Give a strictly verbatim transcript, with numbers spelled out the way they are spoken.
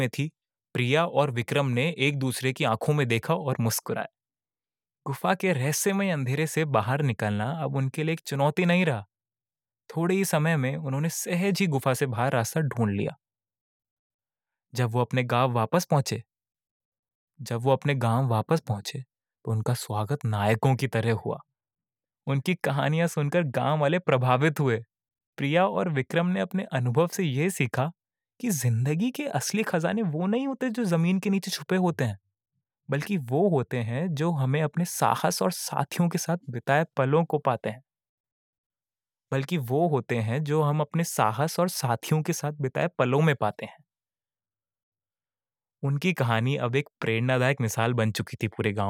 में थी, प्रिया और विक्रम ने एक दूसरे की आंखों में देखा और मुस्कुराए। गुफा के रहस्यमय अंधेरे से बाहर निकलना अब उनके लिए एक चुनौती नहीं रहा। थोड़े ही समय में उन्होंने सहज ही गुफा से बाहर रास्ता ढूंढ लिया। जब वो अपने गांव वापस पहुंचे जब वो अपने गांव वापस पहुंचे तो उनका स्वागत नायकों की तरह हुआ। उनकी कहानियां सुनकर गांव वाले प्रभावित हुए। प्रिया और विक्रम ने अपने अनुभव से यह सीखा कि जिंदगी के असली खजाने वो नहीं होते जो जमीन के नीचे छुपे होते हैं, बल्कि वो होते हैं जो हमें अपने साहस और साथियों के साथ बिताए पलों को पाते हैं बल्कि वो होते हैं जो हम अपने साहस और साथियों के साथ बिताए पलों में पाते हैं। उनकी कहानी अब एक प्रेरणादायक मिसाल बन चुकी थी पूरे गांव